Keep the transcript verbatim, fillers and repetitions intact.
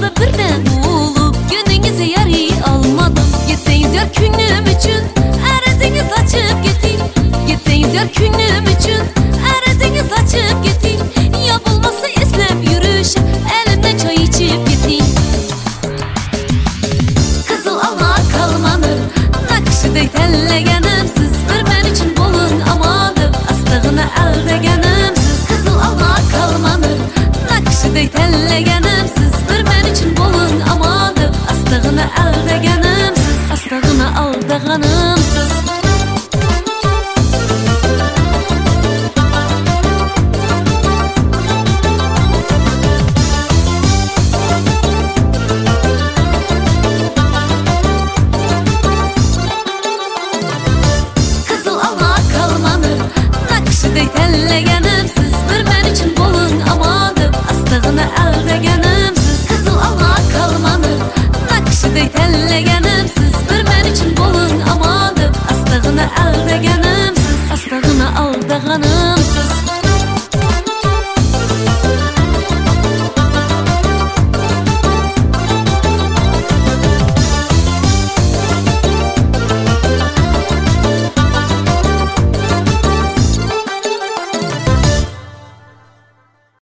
da birden olup gönlünüze yarı almadım. Gitseniz yar günüm için araziniz açıp gidin. Gitseniz yar günüm için araziniz açıp gidin. Yapılması izlep yürüyüşüp elimden çay içip gidin. Kızıl alma kalmanı nakşıday tellegenim siz bir ben için bulun amadım. Astığını eldegenim siz kızıl alma kalmanı nakşıday tellegenim siz bir ben için bulun amadım. Astığını eldegenim siz astığını aldığanım siz. Tellegenim siz bir ben için bulun amadım. Astığını eldegenim siz kızıl alma kalmanı nakşıday tellegenim siz bir ben için bulun amadım. Astığını eldegenim siz astığını aldığanım.